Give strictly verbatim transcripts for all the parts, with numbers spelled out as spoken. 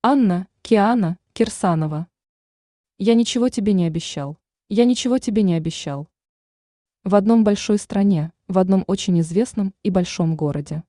Анна, Киана, Кирсанова. Я ничего тебе не обещал. Я ничего тебе не обещал. В одном большой стране, в одном очень известном и большом городе.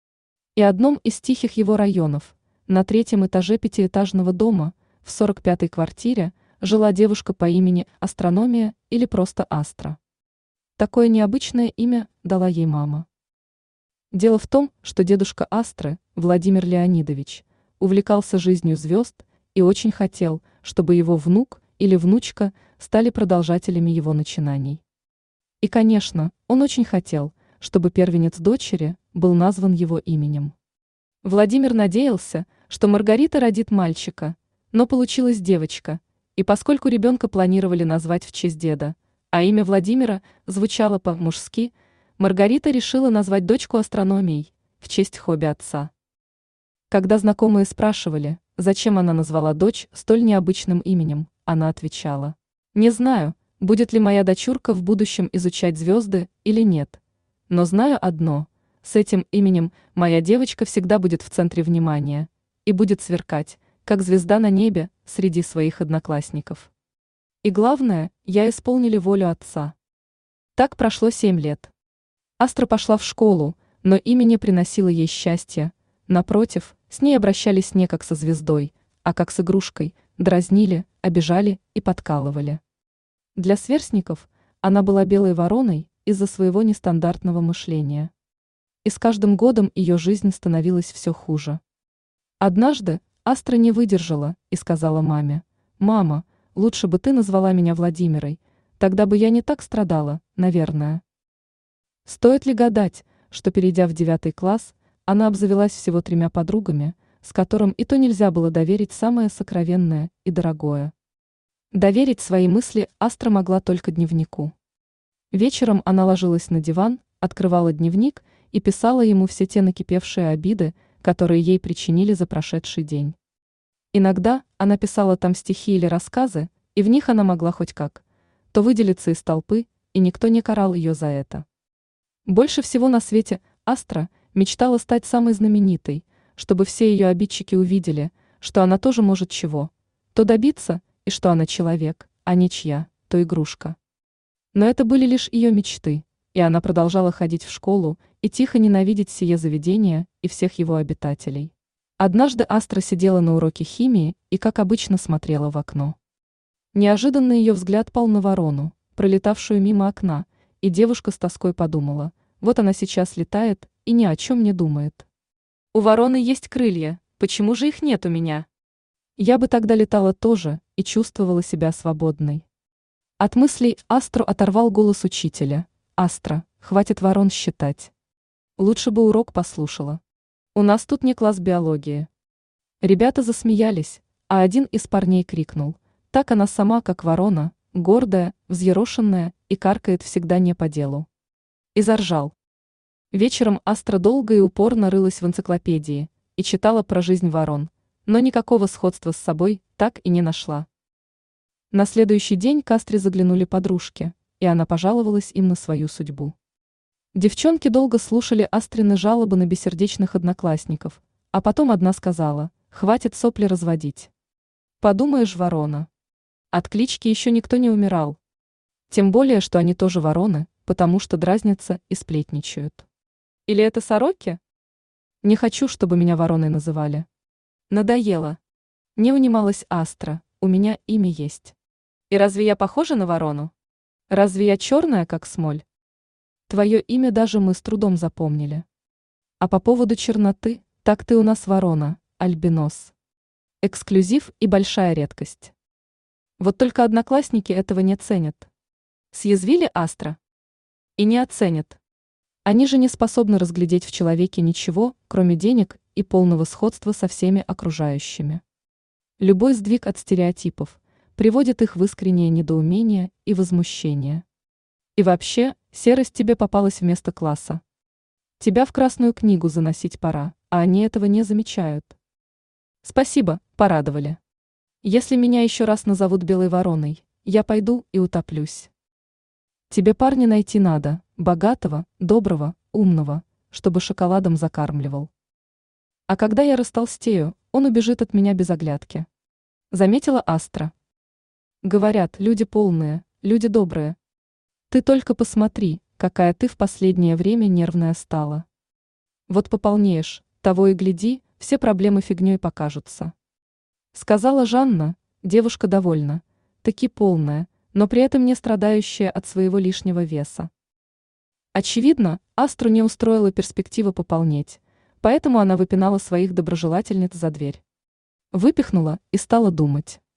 И одном из тихих его районов, на третьем этаже пятиэтажного дома, в сорок пятой квартире, жила девушка по имени Астрономия или просто Астра. Такое необычное имя дала ей мама. Дело в том, что дедушка Астры, Владимир Леонидович, увлекался жизнью звезд и очень хотел, чтобы его внук или внучка стали продолжателями его начинаний. И, конечно, он очень хотел, чтобы первенец дочери был назван его именем. Владимир надеялся, что Маргарита родит мальчика, но получилась девочка, и поскольку ребенка планировали назвать в честь деда, а имя Владимира звучало по-мужски, Маргарита решила назвать дочку Астрономией, в честь хобби отца. Когда знакомые спрашивали, зачем она назвала дочь столь необычным именем, она отвечала: «Не знаю, будет ли моя дочурка в будущем изучать звезды или нет, но знаю одно, с этим именем моя девочка всегда будет в центре внимания и будет сверкать, как звезда на небе среди своих одноклассников. И главное, я исполнили волю отца». Так прошло семь лет. Астра пошла в школу, но имя не приносило ей счастья. Напротив, с ней обращались не как со звездой, а как с игрушкой, дразнили, обижали и подкалывали. Для сверстников она была белой вороной из-за своего нестандартного мышления. И с каждым годом ее жизнь становилась все хуже. Однажды Астра не выдержала и сказала маме: «Мама, лучше бы ты назвала меня Владимирой, тогда бы я не так страдала, наверное». Стоит ли гадать, что, перейдя в девятый класс, она обзавелась всего тремя подругами, с которым и то нельзя было доверить самое сокровенное и дорогое. Доверить свои мысли Астра могла только дневнику. Вечером она ложилась на диван, открывала дневник и писала ему все те накипевшие обиды, которые ей причинили за прошедший день. Иногда она писала там стихи или рассказы, и в них она могла хоть как то выделиться из толпы, и никто не карал ее за это. Больше всего на свете Астра мечтала стать самой знаменитой, чтобы все ее обидчики увидели, что она тоже может чего то добиться, и что она человек, а не чья то игрушка. Но это были лишь ее мечты, и она продолжала ходить в школу и тихо ненавидеть сие заведение и всех его обитателей. Однажды Астра сидела на уроке химии и, как обычно, смотрела в окно. Неожиданно ее взгляд пал на ворону, пролетавшую мимо окна, и девушка с тоской подумала: вот она сейчас летает и ни о чем не думает. У вороны есть крылья, почему же их нет у меня? Я бы тогда летала тоже и чувствовала себя свободной. От мыслей Астру оторвал голос учителя: «Астра, хватит ворон считать. Лучше бы урок послушала. У нас тут не класс биологии». Ребята засмеялись, а один из парней крикнул: «Так она сама, как ворона, гордая, взъерошенная и каркает всегда не по делу». И заржал. Вечером Астра долго и упорно рылась в энциклопедии и читала про жизнь ворон, но никакого сходства с собой так и не нашла. На следующий день к Астре заглянули подружки, и она пожаловалась им на свою судьбу. Девчонки долго слушали Астрины жалобы на бессердечных одноклассников, а потом одна сказала: «Хватит сопли разводить. Подумаешь, ворона. От клички еще никто не умирал. Тем более, что они тоже вороны, потому что дразнятся и сплетничают. Или это сороки? Не хочу, чтобы меня вороной называли. Надоело». Не унималась Астра: «У меня имя есть. И разве я похожа на ворону? Разве я черная, как смоль? Твое имя даже мы с трудом запомнили. А по поводу черноты, так ты у нас ворона, альбинос. Эксклюзив и большая редкость. Вот только одноклассники этого не ценят». Съязвили Астра. И не оценят. Они же не способны разглядеть в человеке ничего, кроме денег и полного сходства со всеми окружающими. Любой сдвиг от стереотипов приводит их в искреннее недоумение и возмущение. И вообще, серость тебе попалась вместо класса. Тебя в Красную книгу заносить пора, а они этого не замечают. Спасибо, порадовали. Если меня еще раз назовут белой вороной, я пойду и утоплюсь. Тебе парня найти надо, богатого, доброго, умного, чтобы шоколадом закармливал. А когда я растолстею, он убежит от меня без оглядки. Заметила Астра. Говорят, люди полные, люди добрые. Ты только посмотри, какая ты в последнее время нервная стала. Вот пополнеешь, того и гляди, все проблемы фигней покажутся. Сказала Жанна, девушка довольна, таки полная, но при этом не страдающая от своего лишнего веса. Очевидно, Астру не устроила перспектива пополнеть, поэтому она выпинала своих доброжелательниц за дверь. Выпихнула и стала думать.